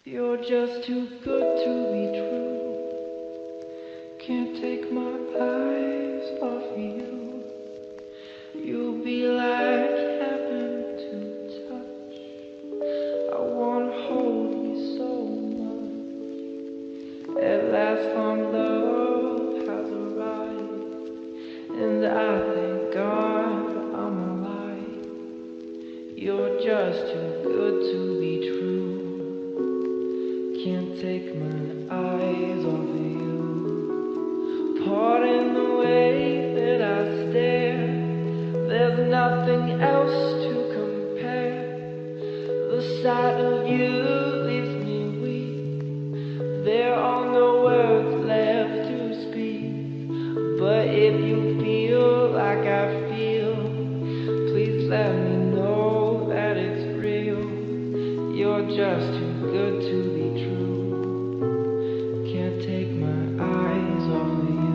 You're just too good to be true. Can't take my eyes off you. You'll be like heaven to touch. I wanna hold you so much. At last, long love has arrived, and I thank God I'm alive. You're just too good to be true. Can't take my eyes off you. Pardon the way that I stare. There's nothing else to compare. The sight of you leaves me weak. There are no words left to speak. But if you feel like I feel, please let me know that it's real. You're just too good to be true. Can't take my eyes off of you.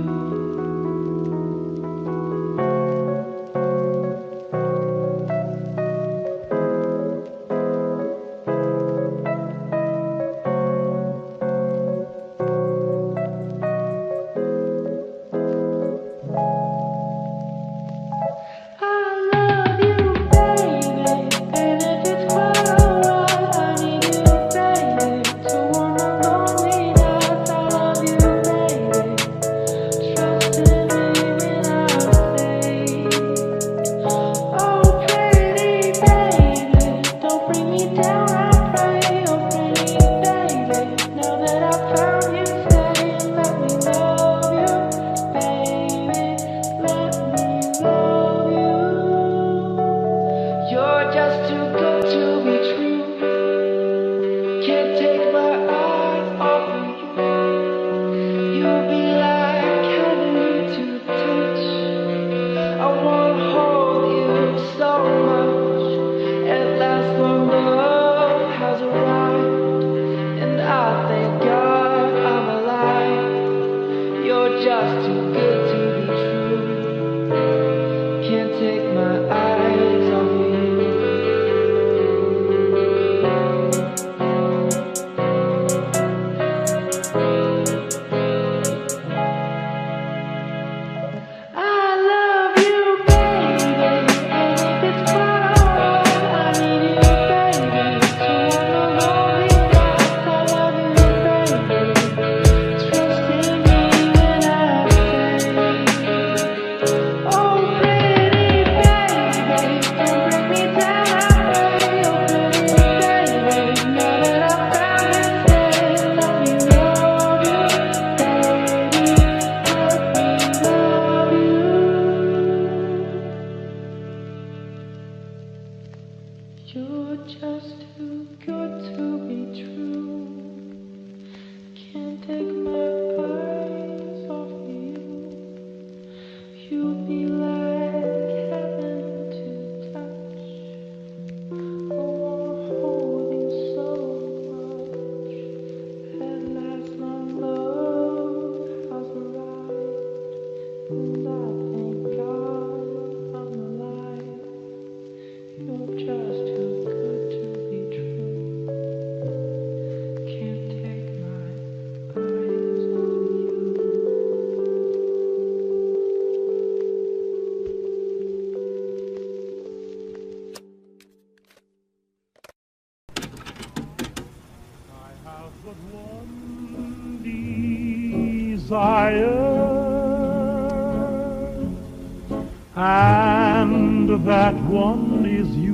You're just too good to be true. Can't take my eyes off you. You'll be like heaven to touch. I wanna hold you so much. At last, my love has arrived, and I thank God I'm alive. You're just too good to be true. Can't take my eyes off you. I have but one desire, and that one is you.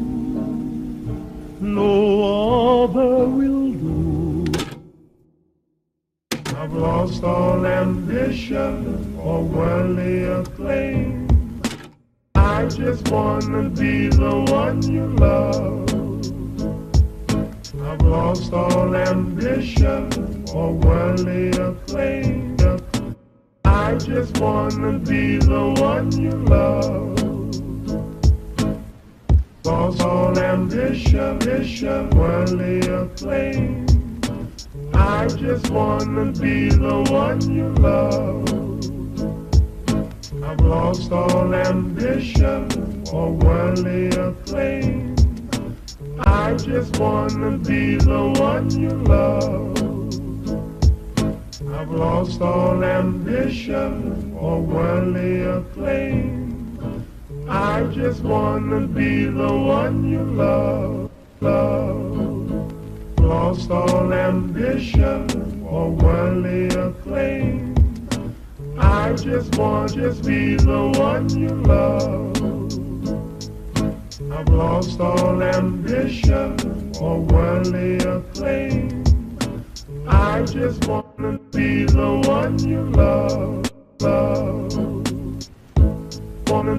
No other will do. I've lost all ambition or worldly acclaim. I just wanna be the one you love. I've lost all ambition or worldly acclaim. I just wanna be the one you love. Lost all ambition, worldly acclaim. I just wanna be the one you love. I've lost all ambition or worldly acclaim. I just wanna be the one you love. I've lost all ambition or worldly acclaim. I just wanna be the one you love, love. Lost all ambition or worldly acclaim. I just want be the one you love. I've lost all ambition or worldly acclaim. I just wanna be the one you love, love. Wanna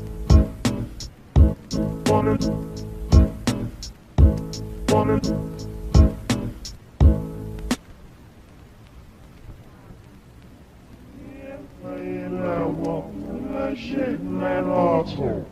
playing I walk, I shake my auto.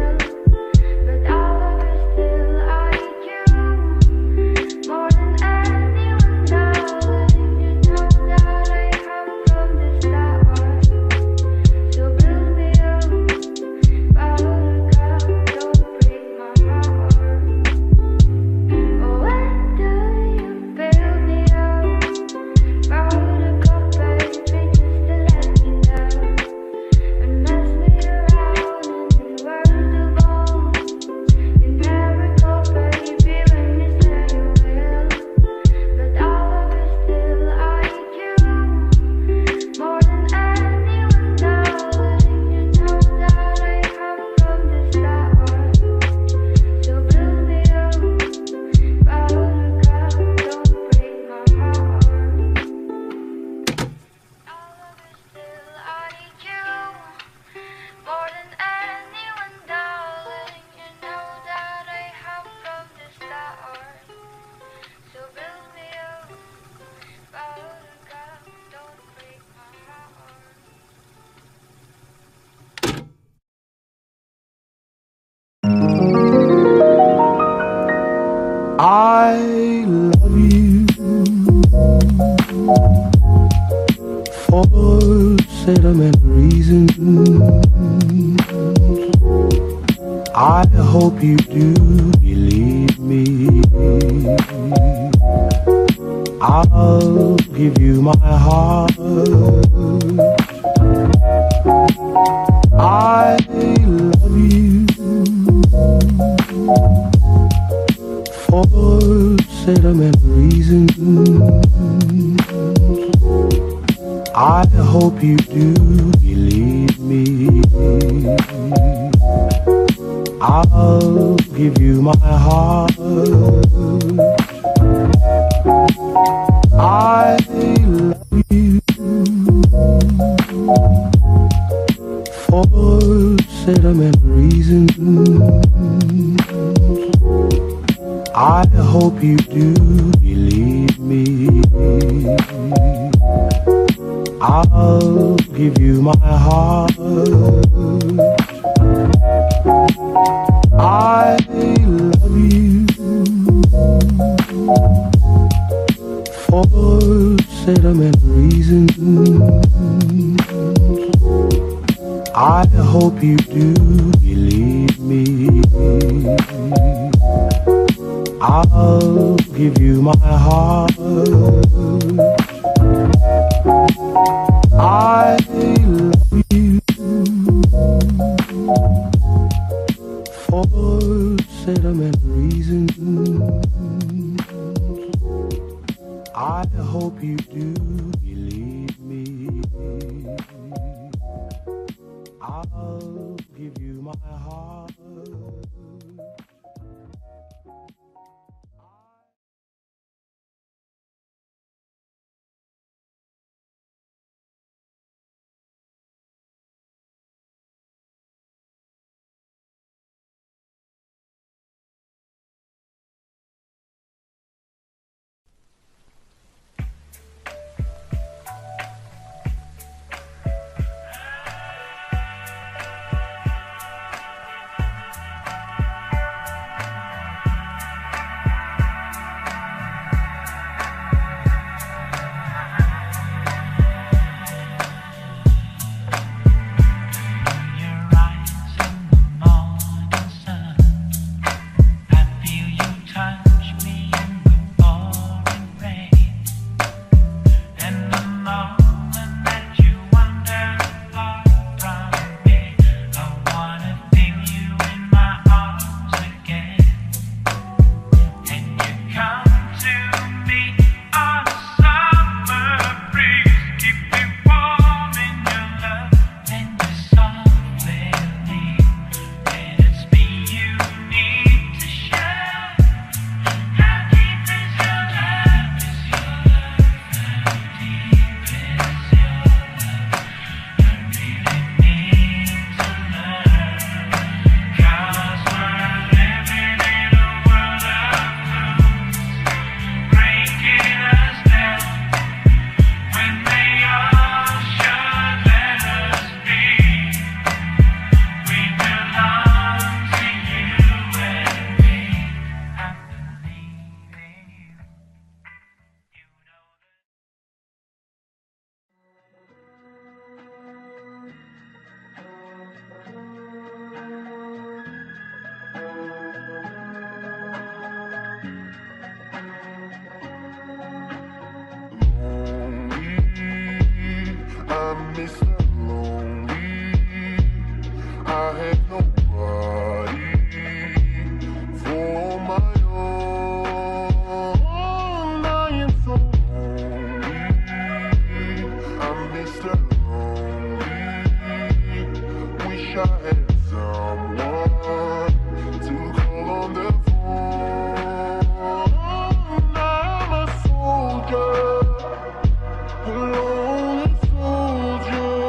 More than ever. for sentimental reasons. I hope you do believe me. I'll give you my heart. I love you for sentimental reasons. I hope you do believe me. I'll give you my heart. I love you for sentimental reasons. I hope you do believe me. I'll give you my heart. I love you for sentimental reasons. I hope you do believe me. I'll give you my heart. I love you for sentimental reasons. I hope you do believe me. I'll give you my heart. Lonely soldier.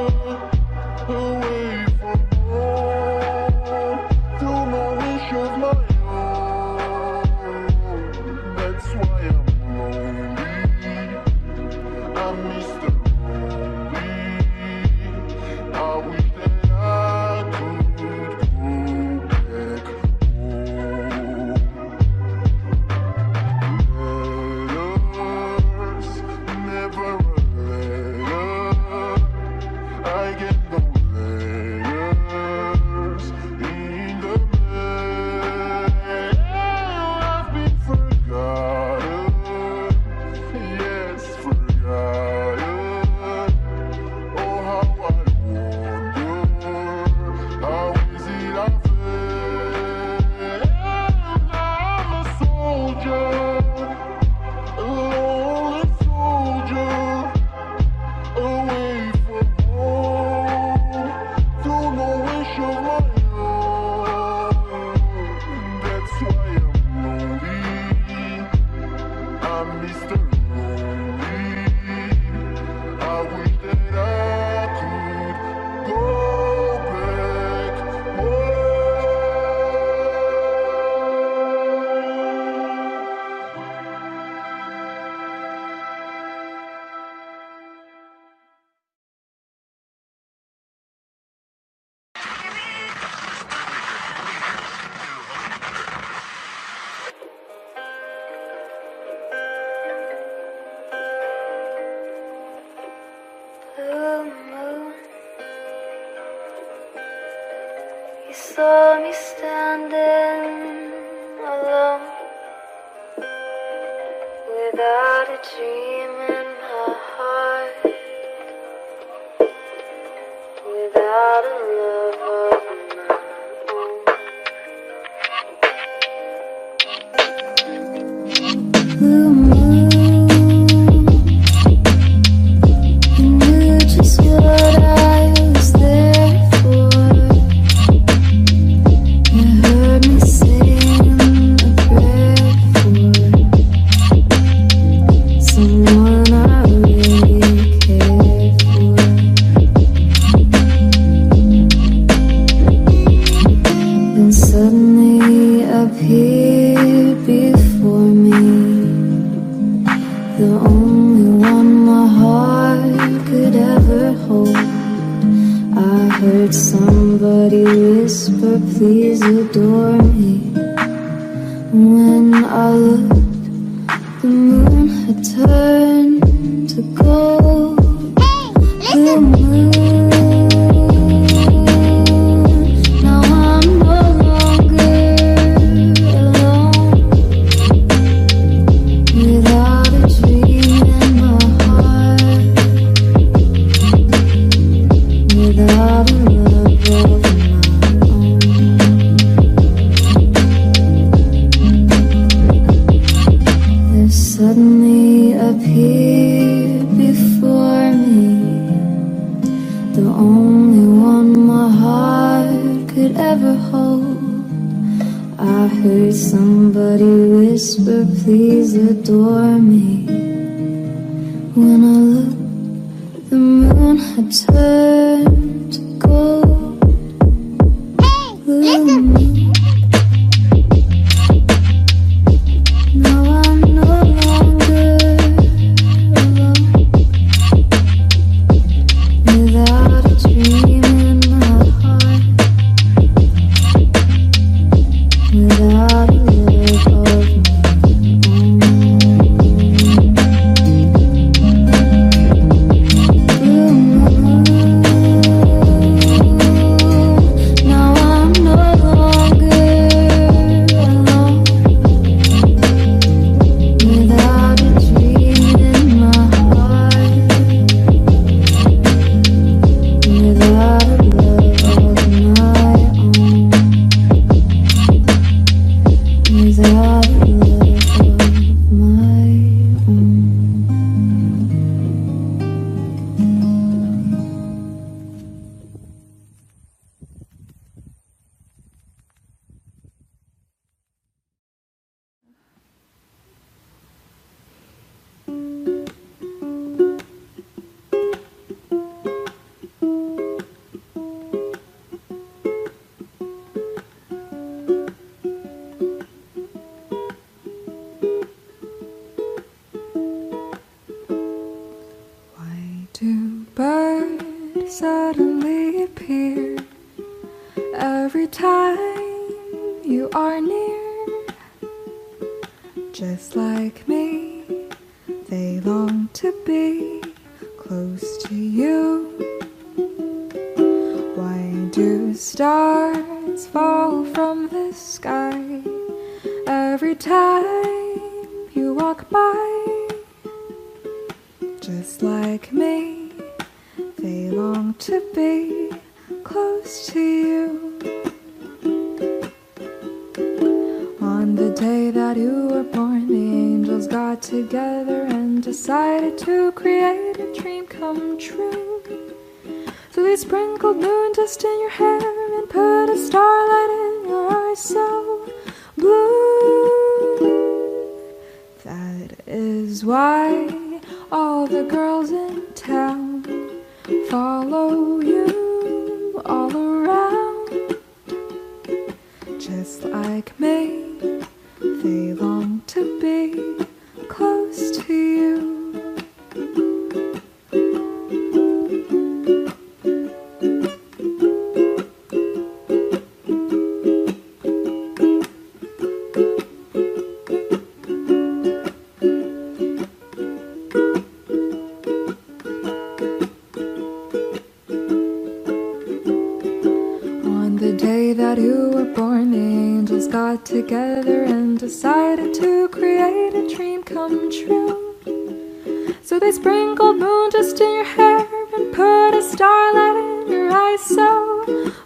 saw me standing alone, without a dream in my heart, without a love of my own. Blue moon, you knew just what I was there for. You heard me sing a prayer for someone I really cared for. Then suddenly appeared before me, the only one my heart could ever hold. I heard somebody whisper, please adore me. When I looked, the moon had turned to gold. The moon, now I'm no longer alone, without a dream in my heart, without a love of my own. There suddenly appeared before me, the only one my heart could ever hold. I heard somebody whisper, please adore me. When I looked, the moon had turned to gold. Blue moon, now I'm no longer alone, without a dream in my heart, without a love of my own. Blue moon, now I'm no longer alone, without a dream in my heart, without a love of my own, without a love of my own. Why do birds suddenly appear every time you are near? Just like me, they long to be close to you. Why do stars fall from the sky every time you walk by? Just like me, they long to be close to you. On the day that you were born, the angels got together and decided to create a dream come true. So they sprinkled moon dust in your hair and put a starlight in your eyes so blue. That is why all the girls in town follow you all around. Just like me, they long to be close to you. together and decided to create a dream come true. So they sprinkled moon dust in your hair and put a starlight in your eyes so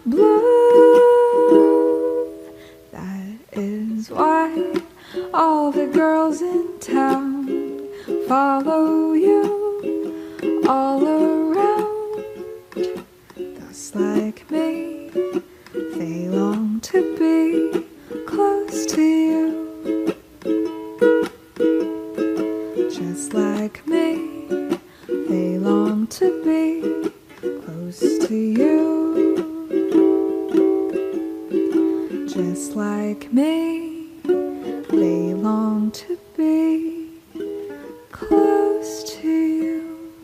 blue. That is why all the girls in town follow you all around. Just like me, they long to be close to you. Just like me, they long to be close to you. Just like me, they long to be close to you.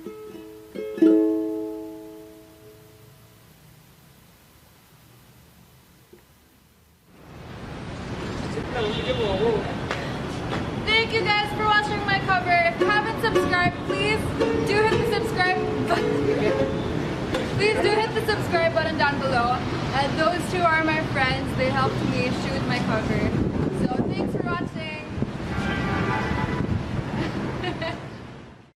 Thank you guys for watching my cover. If you haven't subscribed, please do hit the subscribe button. Please do hit the subscribe button down below. Those two are my friends. They helped me shoot my cover.